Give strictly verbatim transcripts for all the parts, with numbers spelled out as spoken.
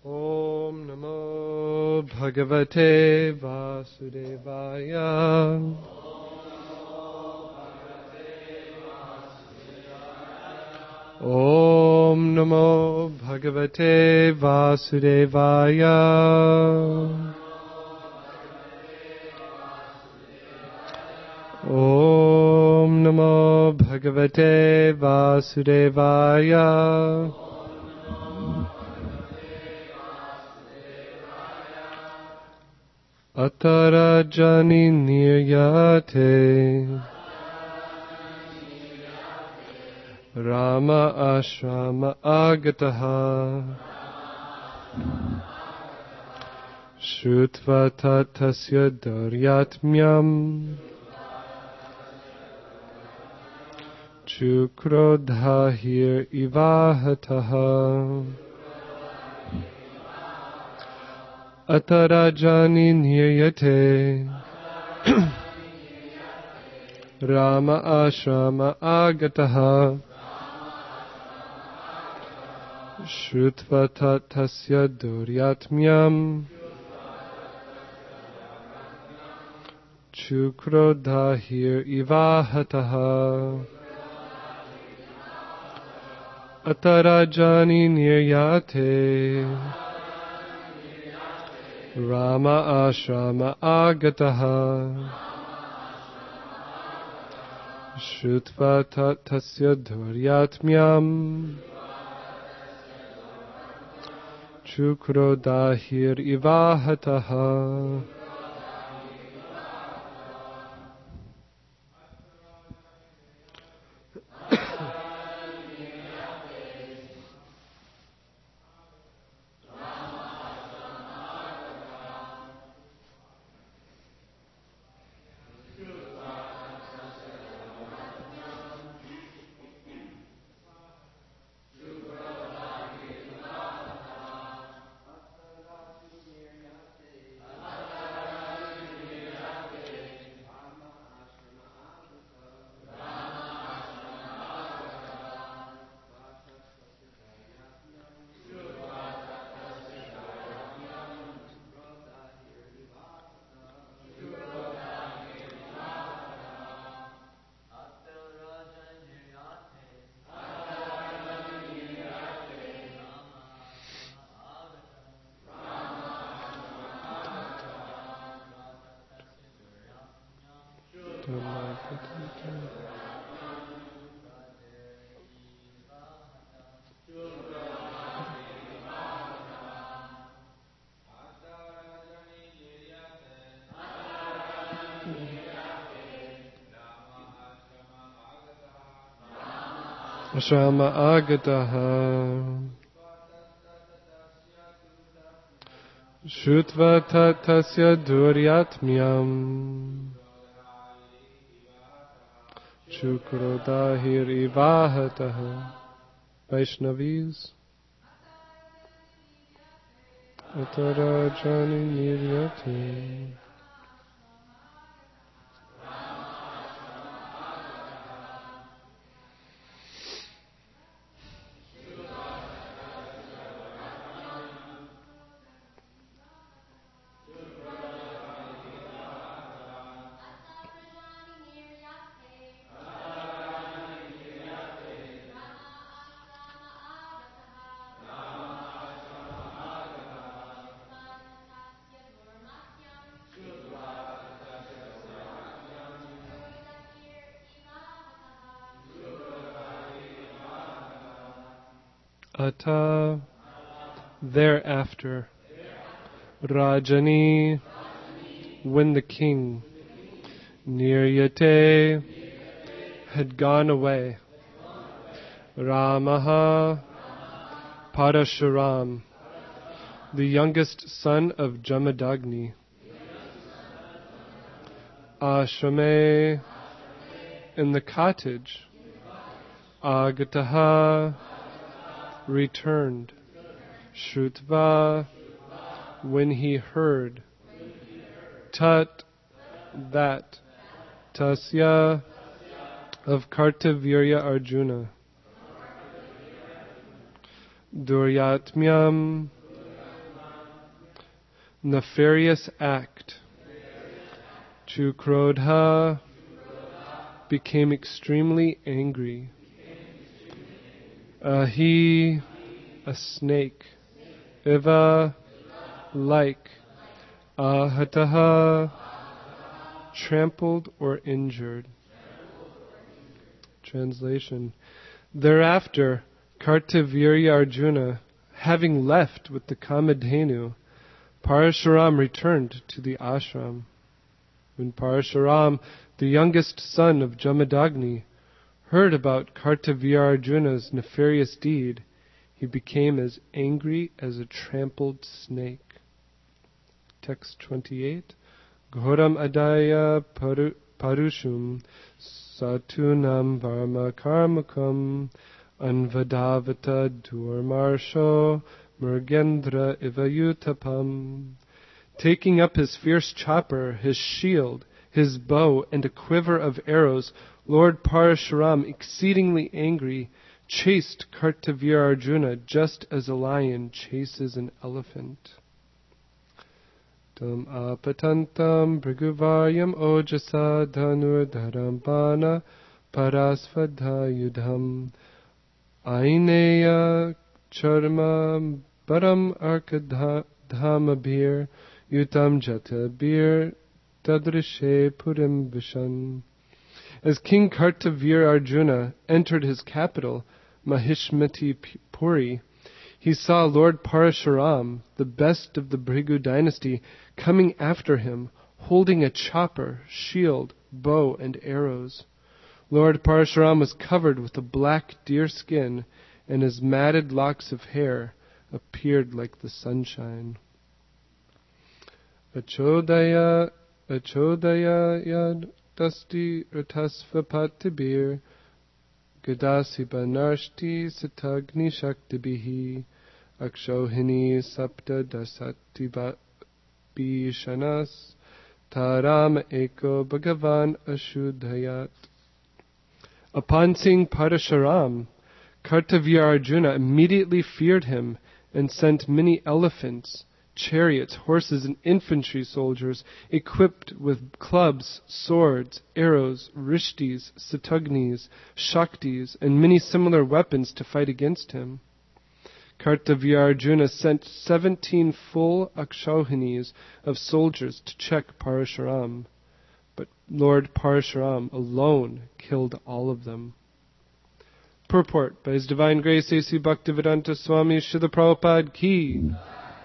Om Namo Bhagavate Vasudevaya. Om Namo Bhagavate Vasudevaya. Om Namo Bhagavate Vasudevaya. Atarajani niryate Rama ashrama agataha Shrutva tatasya daryatmyam Chukrodhahir ivahataha Atarajani niryate Rama ashrama agataha Shrutva tatasya duryatmyam Chukrodhahir ivahataha Atarajani niryate Rama ashrama agataha Shrutva tatasya duryatmyam Chukrodhahir ivahataha. Ashrama agataha Shrutva tatasya duryatmyam Chukrodhahir ivahataha. Vaishnavis. Atarajani niryate Ata, thereafter, Rajani, when the king, Niryate, had gone away, Ramaha, Parashuram, the youngest son of Jamadagni, Ashrame, in the cottage, Agataha, returned, Shrutva, when he heard, Tat, that, Tasya, of Kartavirya Arjuna, Duryatmyam, nefarious act. Chukrodha became extremely angry. Ahi, a snake. Iva, like. Ahataha, trampled or injured. Translation. Thereafter, Kartavirya Arjuna, having left with the Kamadhenu, Parashuram returned to the ashram. When Parashuram, the youngest son of Jamadagni, heard about Kartavirya Arjuna's nefarious deed, he became as angry as a trampled snake. Text twenty-eight. Ghoram adaya paru, parushum satunam varma karmakam anvadavata durmarsho murgendra ivayutapam. Taking up his fierce chopper, his shield, his bow, and a quiver of arrows, Lord Parashuram, exceedingly angry, chased Kartavirya Arjuna just as a lion chases an elephant. Tam apatantam briguvaryam ojasa dhanur dharambana parasvadha yudham aineya charma baram arkadhamabhir yutam jatabhir tadrishe purim vishan. As King Kartavirya Arjuna entered his capital, Mahishmati Puri, he saw Lord Parashuram, the best of the Bhrigu dynasty, coming after him, holding a chopper, shield, bow, and arrows. Lord Parashuram was covered with a black deer skin, and his matted locks of hair appeared like the sunshine. Achodaya, Achodaya yad dasti ratasvapatibir gadasi banarshti satagni shaktibihi akshohini sapta dasati bishanas taram eko bhagavan ashudhayat. Upon seeing Parashuram, Kartavirya Arjuna immediately feared him and sent many elephants, chariots, horses, and infantry soldiers equipped with clubs, swords, arrows, rishtis, satagnis, shaktis, and many similar weapons to fight against him. Kartavirya Arjuna sent seventeen full akshohinis of soldiers to check Parashuram, but Lord Parashuram alone killed all of them. Purport by His Divine Grace A C Bhaktivedanta Swami Srila Prabhupada Ki.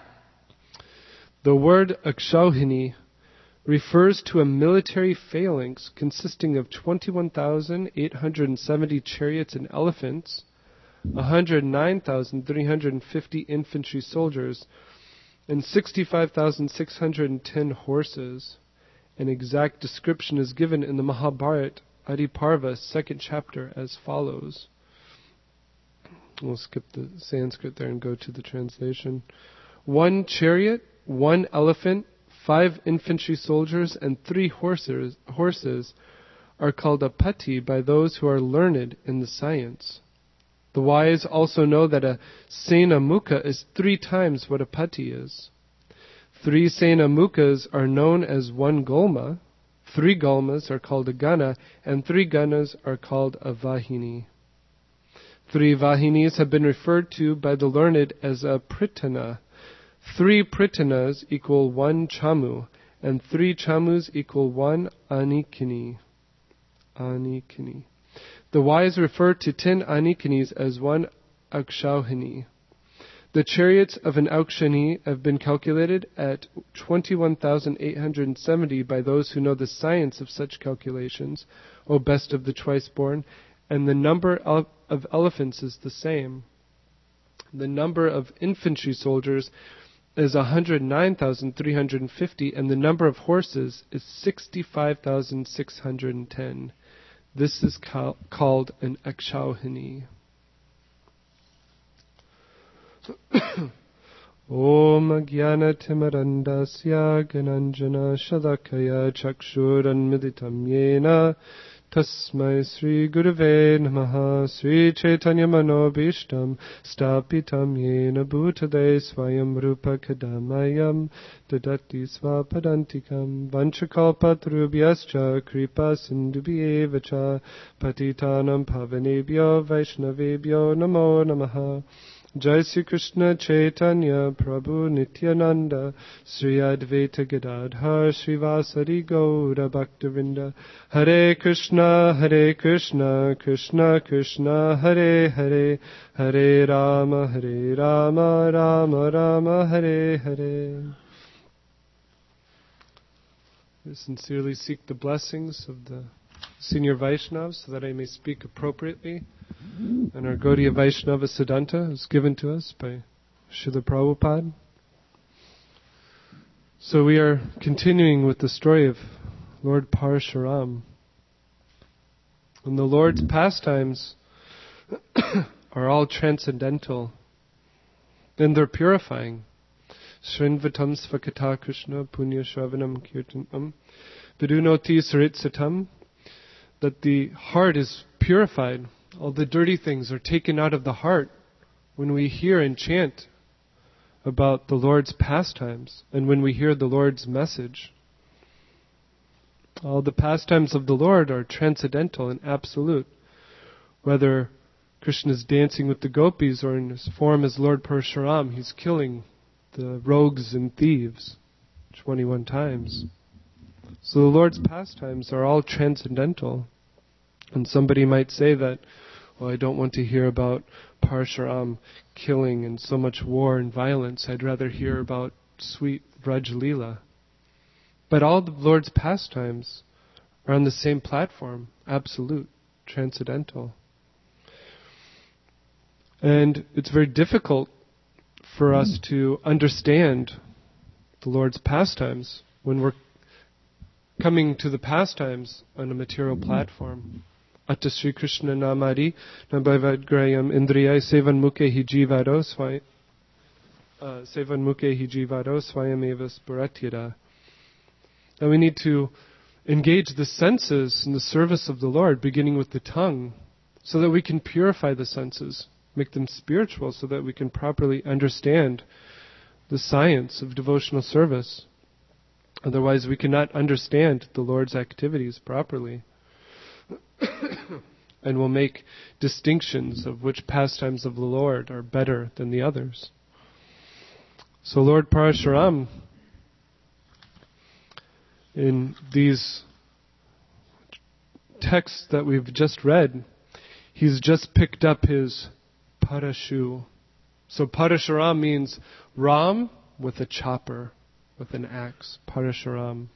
The word akshohini refers to a military phalanx consisting of twenty-one thousand eight hundred seventy chariots and elephants, one hundred nine thousand three hundred fifty infantry soldiers, and sixty-five thousand six hundred ten horses. An exact description is given in the Mahabharata, Adiparva, second chapter, as follows. We'll skip the Sanskrit there and go to the translation. One chariot, one elephant, five infantry soldiers, and three horses, horses are called a pati by those who are learned in the science. The wise also know that a sena mukha is three times what a pati is. Three sena mukhas are known as one gulma, three gulmas are called a gana, and three ganas are called a vahini. Three vahinis have been referred to by the learned as a pritana. Three pritanas equal one chamu, and three chamus equal one anikini. Anikini. The wise refer to ten anikinis as one akshohini. The chariots of an aukshani have been calculated at twenty-one thousand eight hundred seventy by those who know the science of such calculations, O best of the twice-born, and the number of, of elephants is the same. The number of infantry soldiers is one hundred nine thousand three hundred fifty, and the number of horses is sixty-five thousand six hundred ten. This is ca- called an akshohini. Om Jnana Timarandasya Gananjana Shalakaya Chakshuranmiditam Yena Tasmai Sri Gurave Namaha Sri Chaitanya Manobishtam Stapitam Yena Bhutade Swayam Rupa Kadamayam Dadati Svapadantikam Vanchakalpatrubhyascha Kripa Sindubhyevacha Patitanam Pavanebhyo Vaishnavebhyo Namo Namaha Jai Sri Krishna Chaitanya Prabhu Nityananda Sri Advaita Gadadhar Srivasari Gaura Bhaktavinda Hare Krishna Hare Krishna Krishna Krishna Hare Hare Hare Rama Hare Rama Rama Rama Hare Hare. I sincerely seek the blessings of the senior Vaishnavas so that I may speak appropriately. And our Gaudiya Vaishnava Siddhanta is given to us by Srila Prabhupada. So we are continuing with the story of Lord Parashuram. And the Lord's pastimes are all transcendental. And they're purifying. Srinvatam svakata Krishna punya shravanam kirtanam vidunoti saritsatam. That the heart is purified. All the dirty things are taken out of the heart when we hear and chant about the Lord's pastimes and when we hear the Lord's message. All the pastimes of the Lord are transcendental and absolute. Whether Krishna is dancing with the gopis or in his form as Lord Parashuram, he's killing the rogues and thieves twenty-one times. So the Lord's pastimes are all transcendental. And somebody might say that, well, I don't want to hear about Parashuram killing and so much war and violence. I'd rather hear about sweet Vraj Leela. But all the Lord's pastimes are on the same platform, absolute, transcendental. And it's very difficult for us to understand the Lord's pastimes when we're coming to the pastimes on a material platform. Atta Sri Krishna Namari Nabhavadgrayam Indriya Sevan Mukhe Hi Jivado Swayam Sevan Mukhe Hi Jivado Swayam Eva Spuratyada. And we need to engage the senses in the service of the Lord, beginning with the tongue, so that we can purify the senses, make them spiritual, so that we can properly understand the science of devotional service. Otherwise, we cannot understand the Lord's activities properly. And will make distinctions of which pastimes of the Lord are better than the others. So Lord Parashuram, in these texts that we've just read, he's just picked up his Parashu. So Parashuram means Ram with a chopper, with an axe. Parashuram.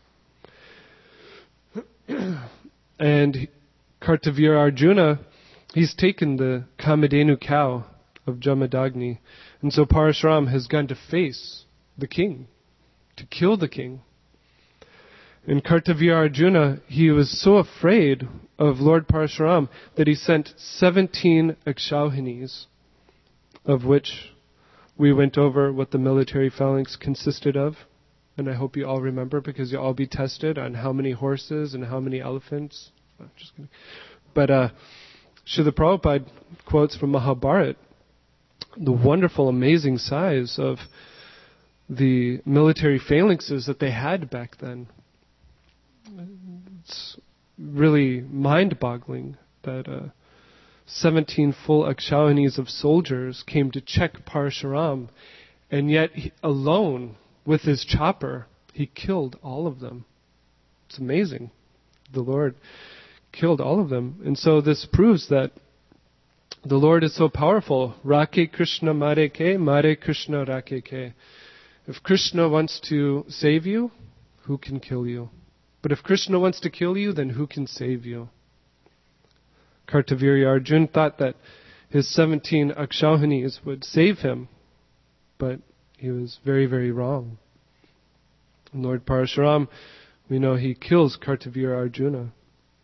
And Kartavir Arjuna, he's taken the Kamadhenu cow of Jamadagni. And so Parashuram has gone to face the king, to kill the king. And Kartavir Arjuna, he was so afraid of Lord Parashuram that he sent seventeen Akshauhinis, of which we went over what the military phalanx consisted of. And I hope you all remember, because you'll all be tested on how many horses and how many elephants. Oh, just kidding. But uh, Srila Prabhupada quotes from Mahabharata the wonderful, amazing size of the military phalanxes that they had back then. It's really mind-boggling that uh, seventeen full Akshauhinis of soldiers came to check Parashuram, and yet he, alone, with his chopper, he killed all of them. It's amazing. The Lord killed all of them. And so this proves that the Lord is so powerful. Rake Krishna Mare Ke, Mare Krishna Rake Ke. If Krishna wants to save you, who can kill you? But if Krishna wants to kill you, then who can save you? Kartavirya Arjuna thought that his seventeen Akshauhinis would save him, but he was very, very wrong. And Lord Parashuram, we know he kills Kartavirya Arjuna.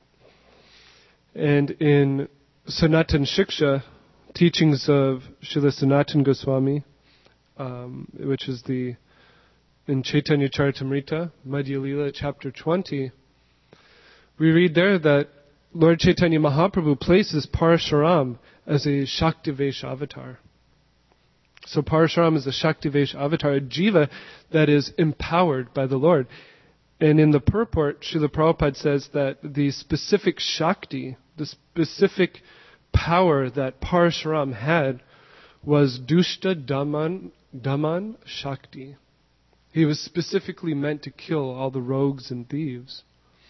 And in Sanatan Shiksha, teachings of Srila Sanatan Goswami, um, which is the in Chaitanya Charitamrita, Madhya Lila, chapter twenty, we read there that Lord Chaitanya Mahaprabhu places Parashuram as a Shaktivesh avatar. So Parashuram is a Shaktivesh avatar, a jiva that is empowered by the Lord. And in the purport, Srila Prabhupada says that the specific Shakti, the specific power that Parashuram had was Dushta Daman, Daman Shakti. He was specifically meant to kill all the rogues and thieves.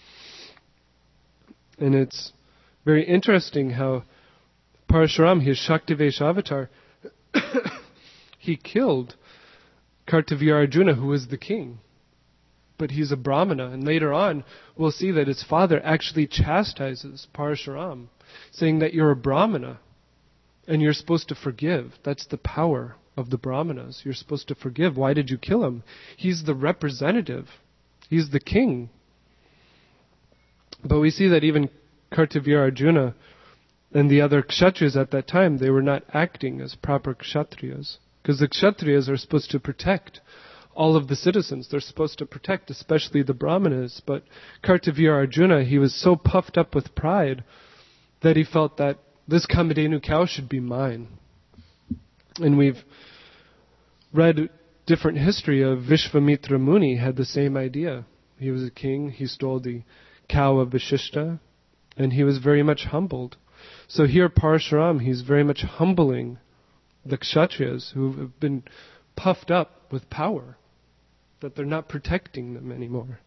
And it's very interesting how Parashuram, his Shaktivesh avatar, he killed Kartavya Arjuna, who was the king. But he's a Brahmana. And later on, we'll see that his father actually chastises Parashuram, saying that you're a Brahmana and you're supposed to forgive. That's the power of the Brahmanas. You're supposed to forgive. Why did you kill him? He's the representative. He's the king. But we see that even Kartavya Arjuna and the other Kshatriyas at that time, they were not acting as proper Kshatriyas. Because the Kshatriyas are supposed to protect all of the citizens. They're supposed to protect especially the Brahmanas. But Kartavya Arjuna, he was so puffed up with pride that he felt that this Kamadhenu cow should be mine. And we've read different history of Vishvamitra Muni had the same idea. He was a king, he stole the cow of Vashishta, and he was very much humbled. So here Parashuram, he's very much humbling the Kshatriyas who have been puffed up with power, that they're not protecting them anymore.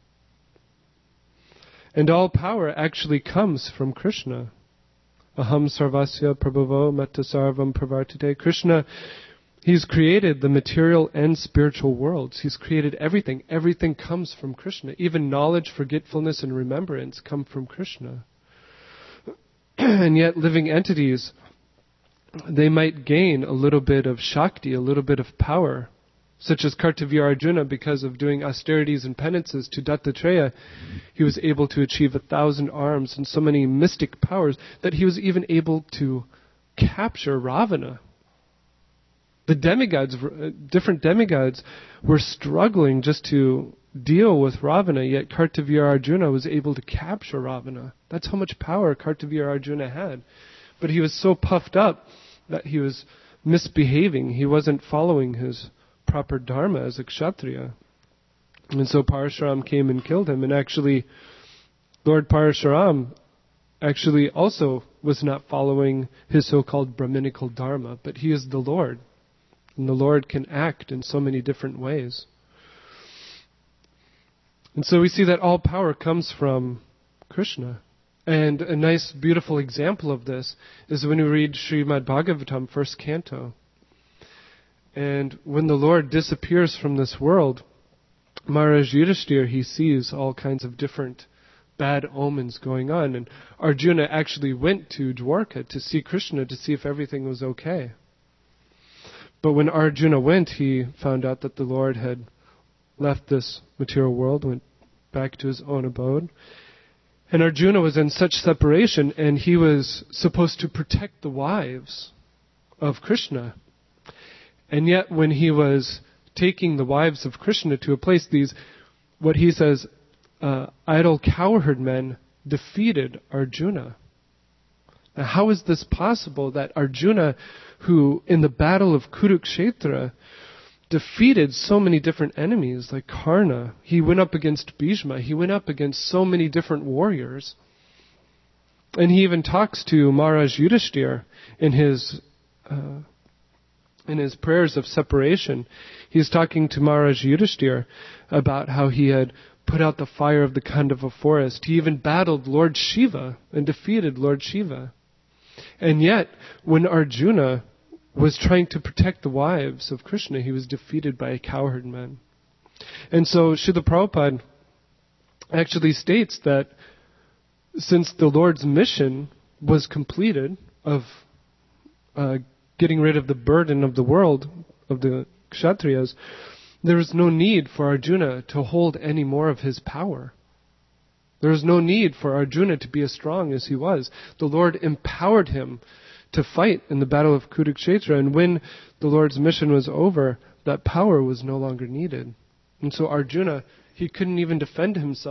And all power actually comes from Krishna. Aham sarvasya prabhavo metta sarvam pravartate. Krishna, he's created the material and spiritual worlds. He's created everything. Everything comes from Krishna. Even knowledge, forgetfulness, and remembrance come from Krishna. And yet living entities, they might gain a little bit of Shakti, a little bit of power, such as Kartavya Arjuna, because of doing austerities and penances to Dattatreya, he was able to achieve a thousand arms and so many mystic powers that he was even able to capture Ravana. The demigods, different demigods, were struggling just to deal with Ravana, yet Kartavya Arjuna was able to capture Ravana. That's how much power Kartavya Arjuna had. But he was so puffed up that he was misbehaving. He wasn't following his proper dharma as a kshatriya. And so Parashuram came and killed him. And actually, Lord Parashuram actually also was not following his so-called Brahminical dharma, but he is the Lord. And the Lord can act in so many different ways. And so we see that all power comes from Krishna. And a nice, beautiful example of this is when we read Srimad Bhagavatam, first canto. And when the Lord disappears from this world, Maharaj Yudhishthira, he sees all kinds of different bad omens going on. And Arjuna actually went to Dwarka to see Krishna to see if everything was okay. But when Arjuna went, he found out that the Lord had left this material world, went back to his own abode. And Arjuna was in such separation, and he was supposed to protect the wives of Krishna. And yet when he was taking the wives of Krishna to a place, these, what he says, uh, idle cowherd men defeated Arjuna. Now how is this possible that Arjuna, who in the battle of Kurukshetra defeated so many different enemies like Karna, he went up against Bhishma, he went up against so many different warriors. And he even talks to Maharaj Yudhishthira in his uh, in his prayers of separation. He's talking to Maharaj Yudhishthira about how he had put out the fire of the Khandava forest. He even battled Lord Shiva and defeated Lord Shiva. And yet, when Arjuna was trying to protect the wives of Krishna, he was defeated by a cowherd man. And so Srila Prabhupada actually states that since the Lord's mission was completed of uh, getting rid of the burden of the world, of the Kshatriyas, there was no need for Arjuna to hold any more of his power. There was no need for Arjuna to be as strong as he was. The Lord empowered him to fight in the battle of Kurukshetra, and when the Lord's mission was over, that power was no longer needed. And so Arjuna, he couldn't even defend himself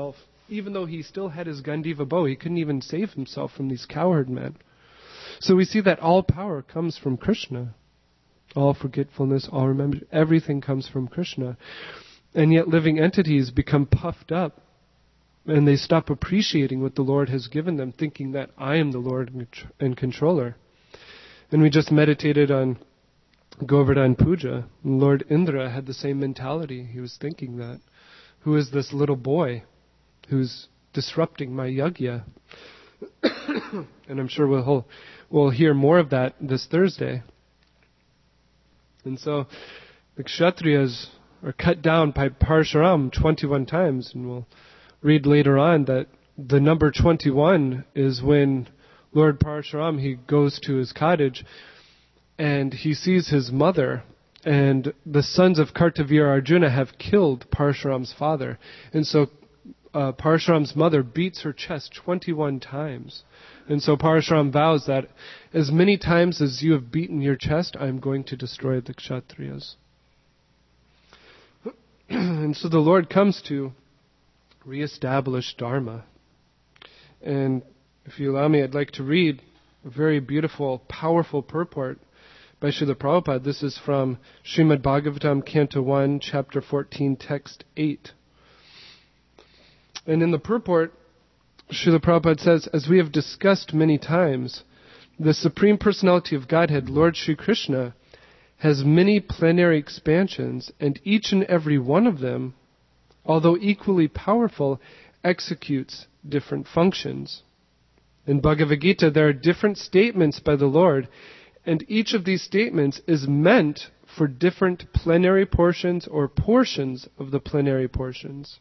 Even though he still had his Gandiva bow, he couldn't even save himself from these cowherd men. So we see that all power comes from Krishna. All forgetfulness, all remembrance, everything comes from Krishna. And yet living entities become puffed up and they stop appreciating what the Lord has given them, thinking that I am the Lord and controller. And we just meditated on Govardhan Puja. Lord Indra had the same mentality. He was thinking that. Who is this little boy who's disrupting my yajna? And I'm sure we'll, we'll hear more of that this Thursday. And so the Kshatriyas are cut down by Parshuram twenty-one times. And we'll read later on that the number twenty-one is when Lord Parshuram, he goes to his cottage and he sees his mother, and the sons of Kartavir Arjuna have killed Parshuram's father. And so uh, Parshuram's mother beats her chest twenty-one times. And so Parshuram vows that as many times as you have beaten your chest, I'm going to destroy the Kshatriyas. And so the Lord comes to reestablish Dharma. And if you allow me, I'd like to read a very beautiful, powerful purport by Srila Prabhupada. This is from Srimad Bhagavatam, Canto one, Chapter fourteen, Text eight. And in the purport, Srila Prabhupada says, as we have discussed many times, the Supreme Personality of Godhead, Lord Sri Krishna, has many plenary expansions, and each and every one of them, although equally powerful, executes different functions. In Bhagavad Gita, there are different statements by the Lord, and each of these statements is meant for different plenary portions or portions of the plenary portions.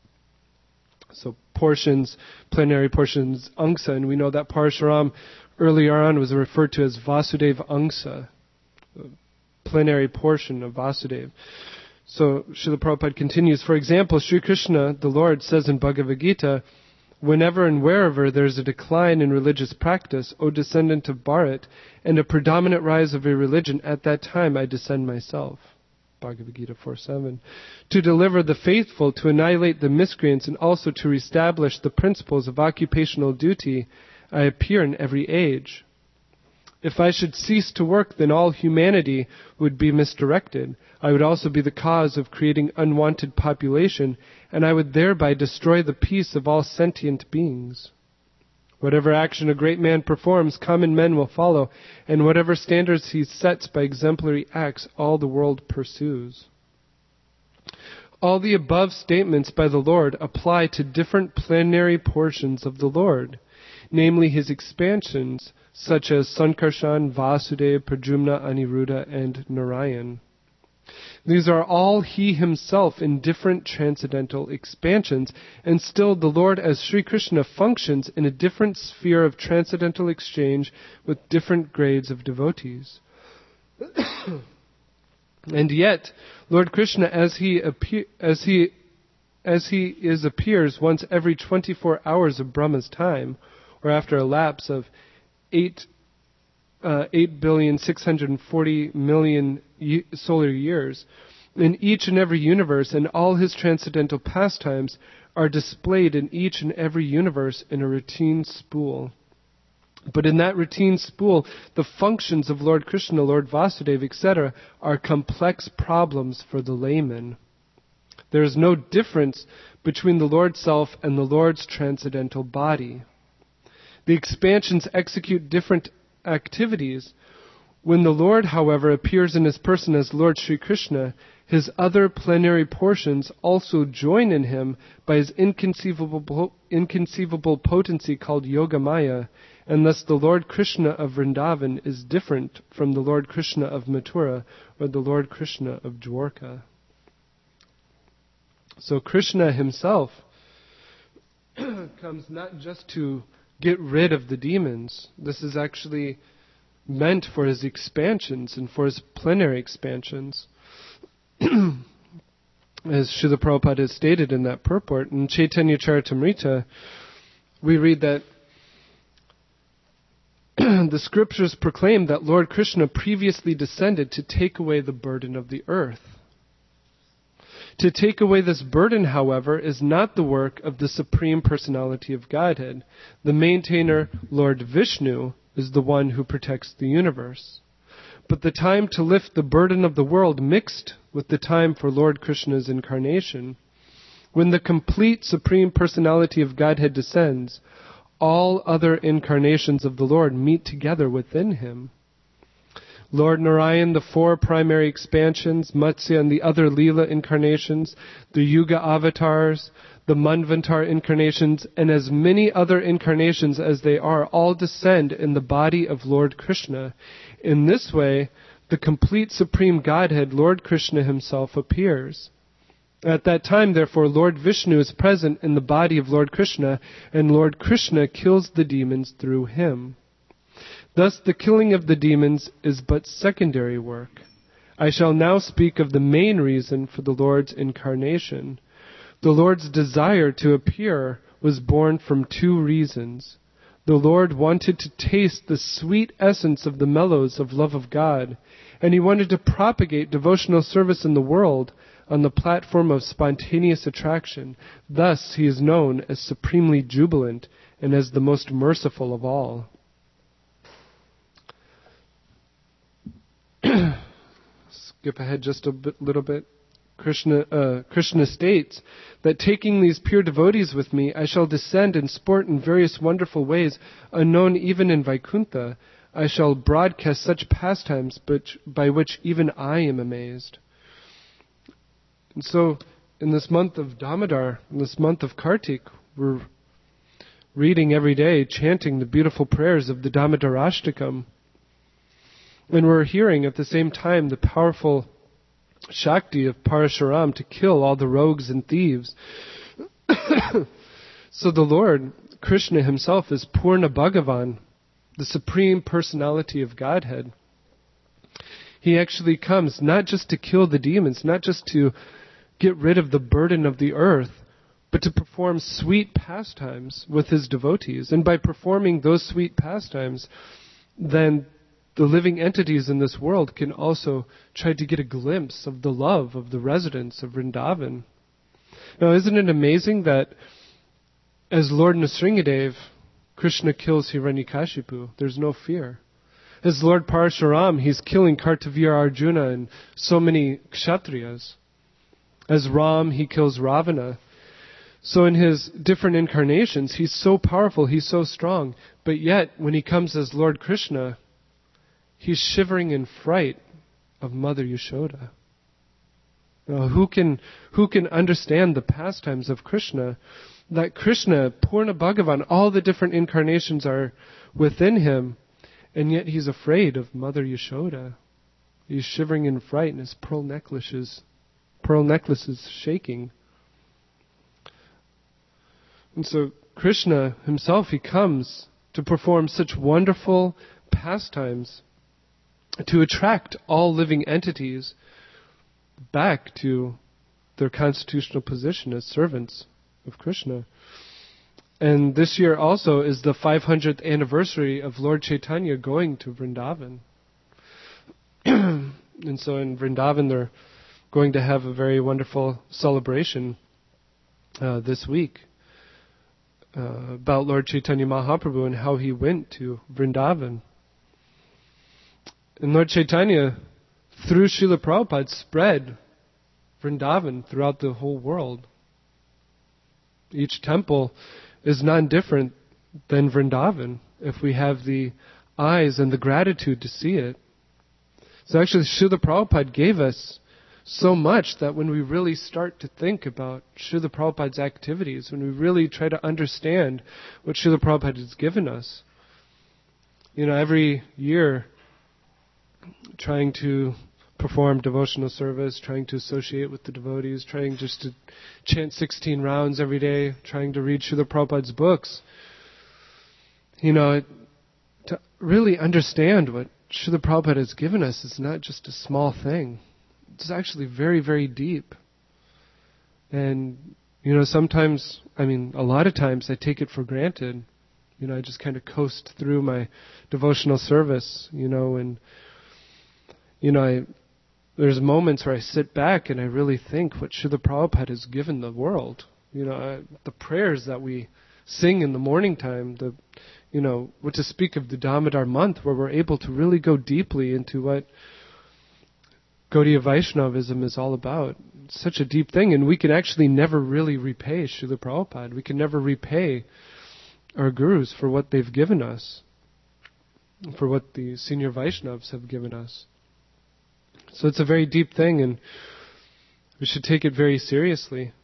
So portions, plenary portions, Angsa, and we know that Parshuram earlier on was referred to as Vasudeva Angsa, the plenary portion of Vasudeva. So Srila Prabhupada continues, for example, Sri Krishna, the Lord, says in Bhagavad Gita, whenever and wherever there is a decline in religious practice, O descendant of Bharat, and a predominant rise of a religion, at that time I descend myself. Bhagavad Gita four seven. To deliver the faithful, to annihilate the miscreants, and also to reestablish the principles of occupational duty, I appear in every age. If I should cease to work, then all humanity would be misdirected. I would also be the cause of creating unwanted population, and I would thereby destroy the peace of all sentient beings. Whatever action a great man performs, common men will follow, and whatever standards he sets by exemplary acts, all the world pursues. All the above statements by the Lord apply to different plenary portions of the Lord, namely his expansions, such as Sankarshan, Vasudeva, Pradyumna, Aniruddha, and Narayan. These are all he himself in different transcendental expansions, and still the Lord as Sri Krishna functions in a different sphere of transcendental exchange with different grades of devotees. And yet, Lord Krishna, as he appear, as he as he is appears once every twenty-four hours of Brahma's time, or after a lapse of eight uh, eight billion six hundred forty million y- solar years, in each and every universe, and all his transcendental pastimes are displayed in each and every universe in a routine spool. But in that routine spool, the functions of Lord Krishna, Lord Vasudeva, et cetera, are complex problems for the layman. There is no difference between the Lord's self and the Lord's transcendental body. The expansions execute different activities. When the Lord, however, appears in his person as Lord Sri Krishna, his other plenary portions also join in him by his inconceivable, inconceivable potency called Yogamaya, and thus the Lord Krishna of Vrindavan is different from the Lord Krishna of Mathura or the Lord Krishna of Dwarka. So Krishna himself comes not just to get rid of the demons. This is actually meant for his expansions and for his plenary expansions. As Srila Prabhupada has stated in that purport, in Chaitanya Charitamrita, we read that the scriptures proclaim that Lord Krishna previously descended to take away the burden of the earth. To take away this burden, however, is not the work of the Supreme Personality of Godhead. The maintainer, Lord Vishnu, is the one who protects the universe. But the time to lift the burden of the world mixed with the time for Lord Krishna's incarnation. When the complete Supreme Personality of Godhead descends, all other incarnations of the Lord meet together within him. Lord Narayan, the four primary expansions, Matsya and the other Leela incarnations, the Yuga avatars, the Manvantar incarnations, and as many other incarnations as they are, all descend in the body of Lord Krishna. In this way, the complete Supreme Godhead, Lord Krishna himself, appears. At that time, therefore, Lord Vishnu is present in the body of Lord Krishna, and Lord Krishna kills the demons through him. Thus, the killing of the demons is but secondary work. I shall now speak of the main reason for the Lord's incarnation. The Lord's desire to appear was born from two reasons. The Lord wanted to taste the sweet essence of the mellows of love of God, and he wanted to propagate devotional service in the world on the platform of spontaneous attraction. Thus, he is known as supremely jubilant and as the most merciful of all. Skip ahead just a bit, little bit. Krishna, uh, Krishna states that taking these pure devotees with me, I shall descend and sport in various wonderful ways, unknown even in Vaikuntha. I shall broadcast such pastimes but by which even I am amazed. And so, in this month of Damodar, in this month of Kartik, we're reading every day, chanting the beautiful prayers of the Damodarashtakam. And we're hearing at the same time the powerful Shakti of Parashuram to kill all the rogues and thieves. So the Lord, Krishna himself, is Purna Bhagavan, the Supreme Personality of Godhead. He actually comes not just to kill the demons, not just to get rid of the burden of the earth, but to perform sweet pastimes with his devotees. And by performing those sweet pastimes, then the living entities in this world can also try to get a glimpse of the love of the residents of Vrindavan. Now, isn't it amazing that as Lord Nrsingadev, Krishna kills Hiranyakashipu. There's no fear. As Lord Parashuram, he's killing Kartavya Arjuna and so many Kshatriyas. As Ram, he kills Ravana. So in his different incarnations, he's so powerful, he's so strong. But yet, when he comes as Lord Krishna, he's shivering in fright of Mother Yashoda. Now, who can who can understand the pastimes of Krishna? That Krishna, Purna Bhagavan, all the different incarnations are within him, and yet he's afraid of Mother Yashoda. He's shivering in fright, and his pearl necklace is, pearl necklace is shaking. And so Krishna himself, he comes to perform such wonderful pastimes to attract all living entities back to their constitutional position as servants of Krishna. And this year also is the five hundredth anniversary of Lord Chaitanya going to Vrindavan. And so in Vrindavan they're going to have a very wonderful celebration uh, this week uh, about Lord Chaitanya Mahaprabhu and how he went to Vrindavan. And Lord Chaitanya, through Srila Prabhupada, spread Vrindavan throughout the whole world. Each temple is none different than Vrindavan if we have the eyes and the gratitude to see it. So actually, Srila Prabhupada gave us so much that when we really start to think about Srila Prabhupada's activities, when we really try to understand what Srila Prabhupada has given us, you know, every year trying to perform devotional service, trying to associate with the devotees, trying just to chant sixteen rounds every day, trying to read Srila Prabhupada's books. You know, it, to really understand what Srila Prabhupada has given us is not just a small thing. It's actually very, very deep. And, you know, sometimes, I mean, a lot of times I take it for granted. You know, I just kind of coast through my devotional service, you know, and, you know, I there's moments where I sit back and I really think what Srila Prabhupada has given the world. You know, I, the prayers that we sing in the morning time, the, you know, what to speak of the Damodar month, where we're able to really go deeply into what Gaudiya Vaishnavism is all about. It's such a deep thing, and we can actually never really repay Srila Prabhupada. We can never repay our gurus for what they've given us, for what the senior Vaishnavas have given us. So it's a very deep thing, and we should take it very seriously.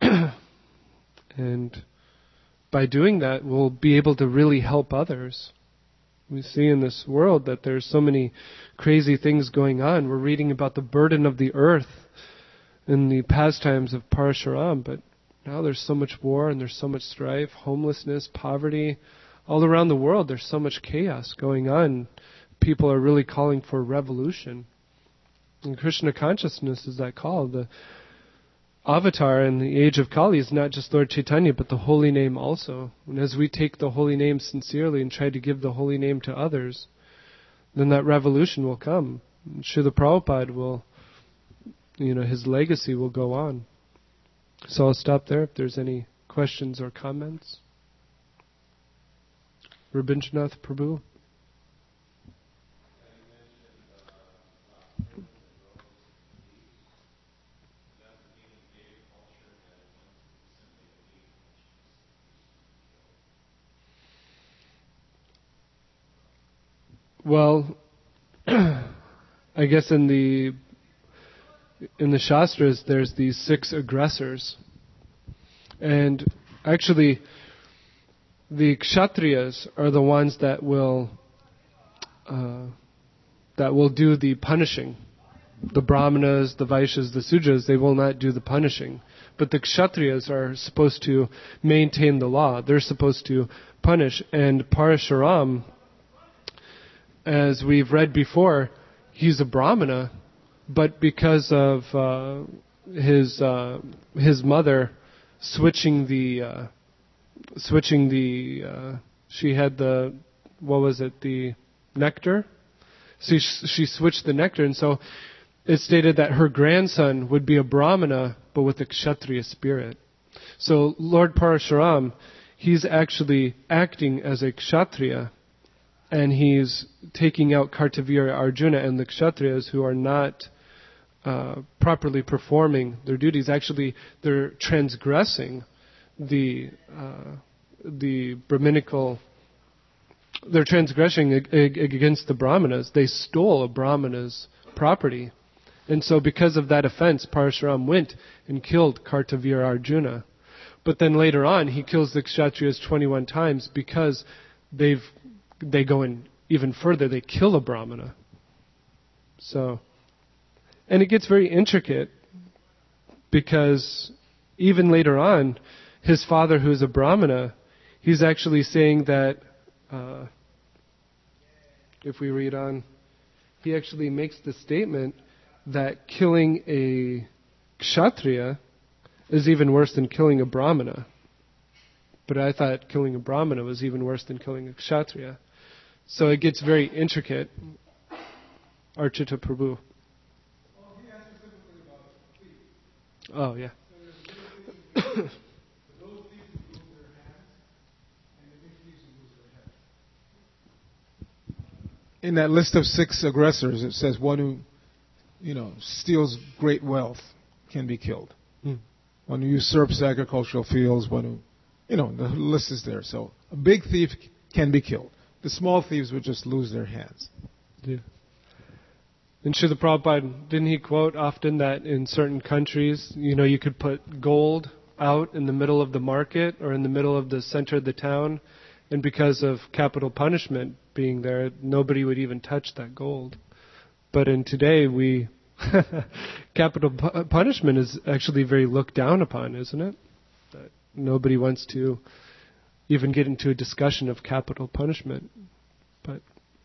And by doing that, we'll be able to really help others. We see in this world that there's so many crazy things going on. We're reading about the burden of the earth in the pastimes of Parashuram, but now there's so much war and there's so much strife, homelessness, poverty. All around the world there's so much chaos going on. People are really calling for revolution. And Krishna consciousness is that call. The avatar in the age of Kali is not just Lord Chaitanya, but the holy name also. And as we take the holy name sincerely and try to give the holy name to others, then that revolution will come. And Srila Prabhupada will, you know, his legacy will go on. So I'll stop there if there's any questions or comments. Rabindranath Prabhu. Well, I guess in the in the Shastras there's these six aggressors, and actually the Kshatriyas are the ones that will uh, that will do the punishing. The Brahmanas, the Vaishyas, the Sudras, they will not do the punishing. But the Kshatriyas are supposed to maintain the law. They're supposed to punish. And Parashuram, as we've read before, he's a Brahmana, but because of uh, his uh, his mother switching the uh, switching the uh, she had the what was it the nectar, so she, she switched the nectar, and so it stated that her grandson would be a Brahmana but with a Kshatriya spirit. So Lord Parashuram, he's actually acting as a Kshatriya. And he's taking out Kartavira Arjuna and the Kshatriyas who are not uh, properly performing their duties. Actually, they're transgressing the uh, the Brahminical. They're transgressing ag- ag- against the Brahmanas. They stole a Brahmana's property, and so because of that offense, Parashuram went and killed Kartavira Arjuna. But then later on, he kills the Kshatriyas twenty-one times because they've. They go in even further. They kill a Brahmana. So, and it gets very intricate because even later on, his father, who is a Brahmana, he's actually saying that, uh, if we read on, he actually makes the statement that killing a Kshatriya is even worse than killing a Brahmana. But I thought killing a Brahmana was even worse than killing a Kshatriya. So it gets very intricate. Archita Prabhu. Oh, yeah. In that list of six aggressors, it says one who, you know, steals great wealth can be killed. Hmm. One who usurps agricultural fields, one who, you know, the list is there. So a big thief can be killed. The small thieves would just lose their hands. Yeah. And Srila Prabhupada, didn't he quote often that in certain countries, you know, you could put gold out in the middle of the market or in the middle of the center of the town, and because of capital punishment being there, nobody would even touch that gold. But in today, we capital pu- punishment is actually very looked down upon, isn't it? That nobody wants to even get into a discussion of capital punishment. But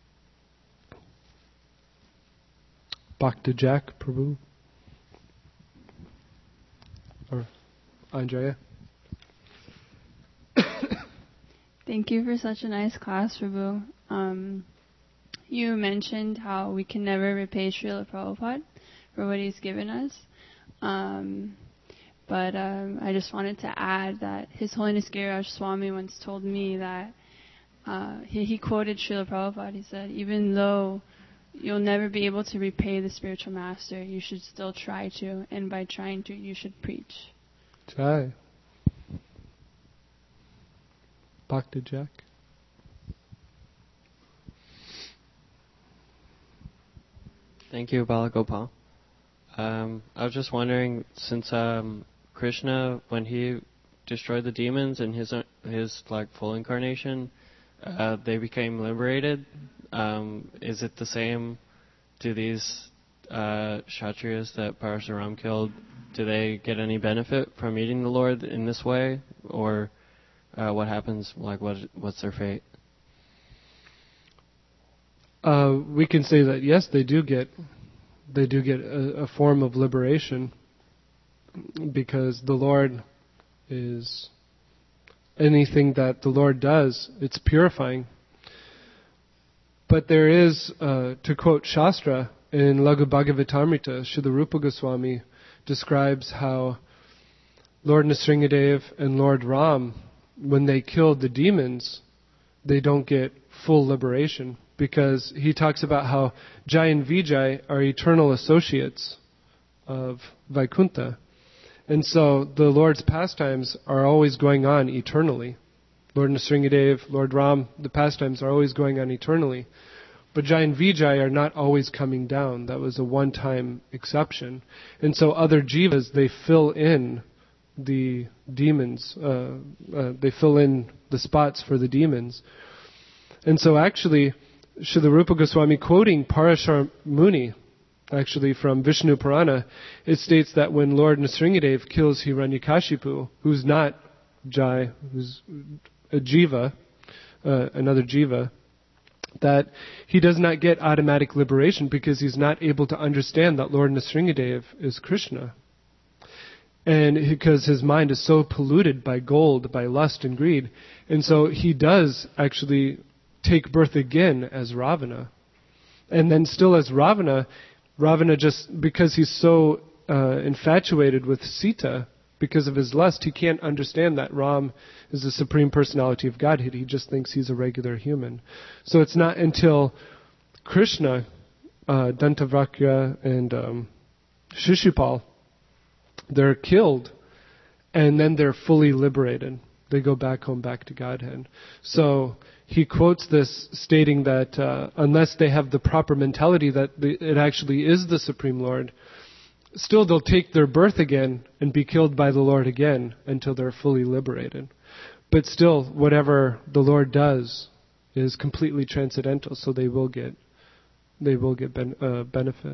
Bhakta Jack Prabhu or Andrea. Thank you for such a nice class, Prabhu. Um, you mentioned how we can never repay Srila Prabhupada for what He's given us. Um, but um, I just wanted to add that His Holiness Giriraj Swami once told me that uh, he, he quoted Srila Prabhupada. He said, even though you'll never be able to repay the spiritual master, you should still try to, and by trying to, you should preach. Try. Bhakti Jack. Thank you, Balagopal. Um, I was just wondering, since um, Krishna, when he destroyed the demons in his his like full incarnation, uh, they became liberated. Um, is it the same to these uh, Kshatriyas that Parashuram killed? Do they get any benefit from meeting the Lord in this way, or uh, what happens? Like, what what's their fate? Uh, we can say that yes, they do get they do get a, a form of liberation, because the Lord is anything that the Lord does, it's purifying. But there is, uh, to quote Shastra in Laghu Bhagavatamrita, Srila Rupa Goswami describes how Lord Nrsingadev and Lord Ram, when they killed the demons, they don't get full liberation. Because he talks about how Jai and Vijay are eternal associates of Vaikuntha. And so the Lord's pastimes are always going on eternally. Lord Nrsingadev, Lord Ram, the pastimes are always going on eternally. But Jai and Vijay are not always coming down. That was a one-time exception. And so other jivas, they fill in the demons. Uh, uh, they fill in the spots for the demons. And so actually, Srila Rupa Goswami, quoting Parashar Muni, actually from Vishnu Purana, it states that when Lord Nrsingadev kills Hiranyakashipu, who's not Jai, who's a jiva, uh, another jiva, that he does not get automatic liberation because he's not able to understand that Lord Nrsingadev is Krishna. And because his mind is so polluted by gold, by lust and greed. And so he does actually take birth again as Ravana. And then still as Ravana, Ravana just, because he's so uh, infatuated with Sita, because of his lust, he can't understand that Ram is the Supreme Personality of Godhead. He just thinks he's a regular human. So it's not until Krishna, uh, Dantavakra and um, Shishupal, they're killed, and then they're fully liberated. They go back home, back to Godhead. So he quotes this stating that uh, unless they have the proper mentality that the, it actually is the Supreme Lord, still they'll take their birth again and be killed by the Lord again until they're fully liberated. But still, whatever the Lord does is completely transcendental, so they will get they will get ben, uh, benefit.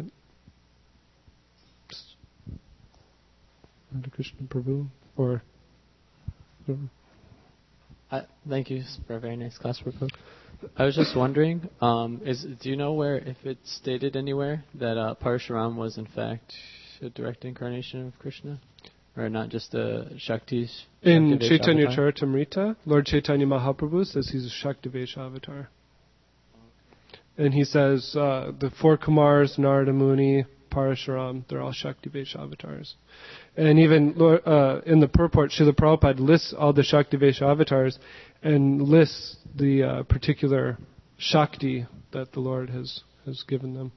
Hare Krishna Prabhu, or. or Uh, thank you for a very nice class report. I was just wondering, um, is do you know where, if it's stated anywhere, that uh, Parashuram was in fact a direct incarnation of Krishna? Or not just a Shakti? In Chaitanya Charitamrita, Lord Chaitanya Mahaprabhu says he's a Shaktivesh avatar. And he says uh, the four Kumars, Narada Muni, Parashuram, they're all Shaktivesh avatars. And even uh, in the purport, Srila Prabhupada lists all the Shaktivesh avatars and lists the uh, particular Shakti that the Lord has, has given them.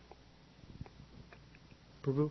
Prabhu?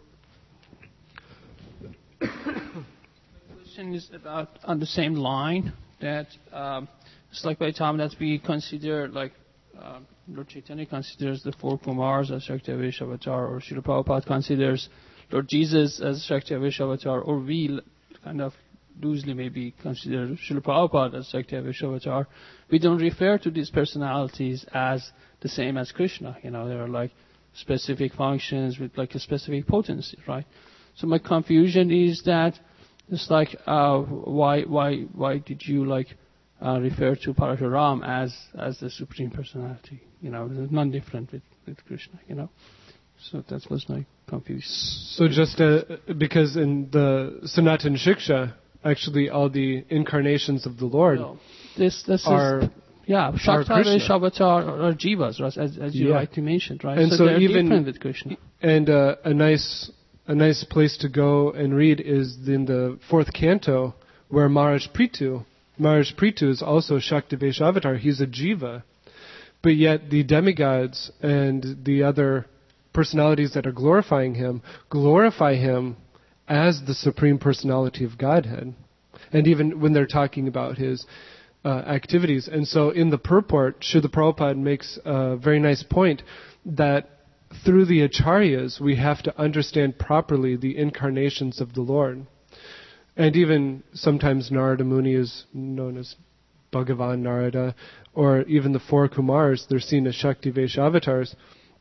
The question is about on the same line, that um, it's like by the time that we consider, like uh, Lord Chaitanya considers the four Kumars as Shaktivesh avatar, or Srila Prabhupada considers Lord Jesus as Shaktivesh avatar, or we kind of loosely maybe consider Srila Prabhupada as Shaktivesh avatar. We don't refer to these personalities as the same as Krishna. You know, there are like specific functions with like a specific potency, right? So my confusion is that it's like, uh, why, why, why did you like uh, refer to Parashuram as as the Supreme Personality? You know, it's not different with, with Krishna. You know, so that was my confusion. So just uh, because in the Sanatana Shiksha, actually all the incarnations of the Lord no, this this are is Yeah, Shakta, Krishna. Avatar are jivas, right, as, as you Yeah. rightly mentioned, right? And so, so they're even- different with Krishna. And uh, a nice a nice place to go and read is in the fourth canto, where Maharaj Prithu, Maharaj Prithu is also Shaktivesh avatar. He's a jiva, but yet the demigods and the other personalities that are glorifying him glorify him as the Supreme Personality of Godhead. And even when they're talking about his uh, activities. And so in the purport, Srila Prabhupada makes a very nice point that through the acharyas, we have to understand properly the incarnations of the Lord. And even sometimes Narada Muni is known as Bhagavan Narada, or even the four Kumars, they're seen as Shaktivesh avatars.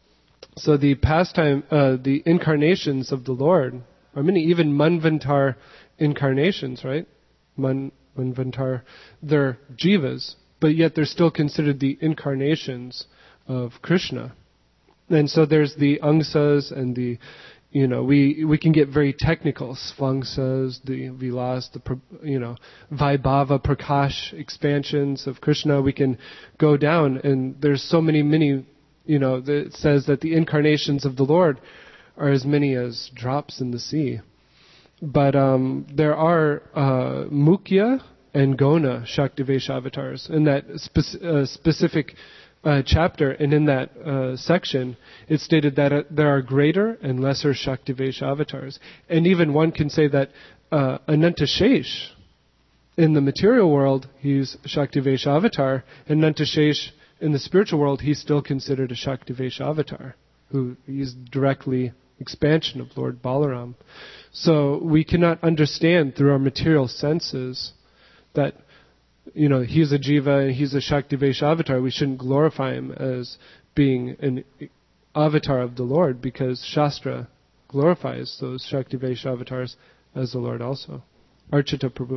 So the pastime, uh, the incarnations of the Lord are many, even Manvantar incarnations, right? Man, Manvantar, they're jivas, but yet they're still considered the incarnations of Krishna. And so there's the angsas and the, you know, we we can get very technical, svamsas, the vilas, the, you know, Vaibhava, Prakash expansions of Krishna. We can go down, and there's so many, many, you know, that it says that the incarnations of the Lord are as many as drops in the sea. But um, there are uh, Mukhya and Gona Shaktivesh avatars in that spe- uh, specific Uh, chapter, and in that uh, section, it stated that uh, there are greater and lesser Shaktivesh avatars. And even one can say that uh, Anantashesh, in the material world, he's Shaktivesh avatar, and Anantashesh in the spiritual world, he's still considered a Shaktivesh avatar, who is directly expansion of Lord Balaram. So we cannot understand through our material senses that, you know, he's a jiva and he's a Shaktivesh avatar. We shouldn't glorify him as being an avatar of the Lord, because Shastra glorifies those Shaktivesh avatars as the Lord also. Archita Prabhu.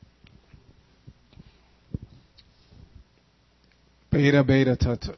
Beta, beta, tata.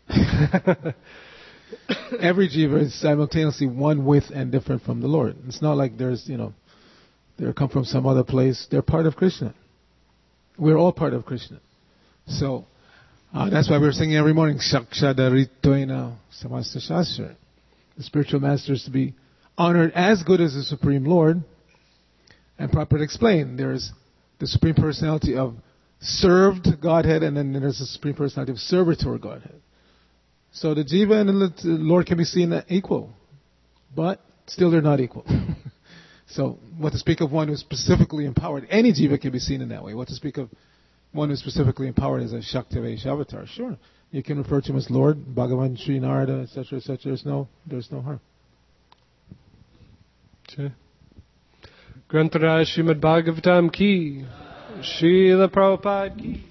Every jiva is simultaneously one with and different from the Lord. It's not like there's, you know, they come from some other place. They're part of Krishna. We're all part of Krishna. So, uh, that's why we're singing every morning, Shakshadaritoina Samasta Shastra. The spiritual master is to be honored as good as the Supreme Lord, and properly explained. There's the Supreme Personality of served Godhead, and then there's the Supreme Personality of servitor Godhead. So the Jiva and the Lord can be seen as equal, but still they're not equal. So, what to speak of one who's specifically empowered, any jiva can be seen in that way. What to speak of one who's specifically empowered as a Shaktivesh avatar? Sure, you can refer to him as Lord, Bhagavan, Sri Narada, et cetera, et cetera. There's no, there's no harm. Okay. Grantaraj Srimad Bhagavatam ki, Srila Prabhupada ki.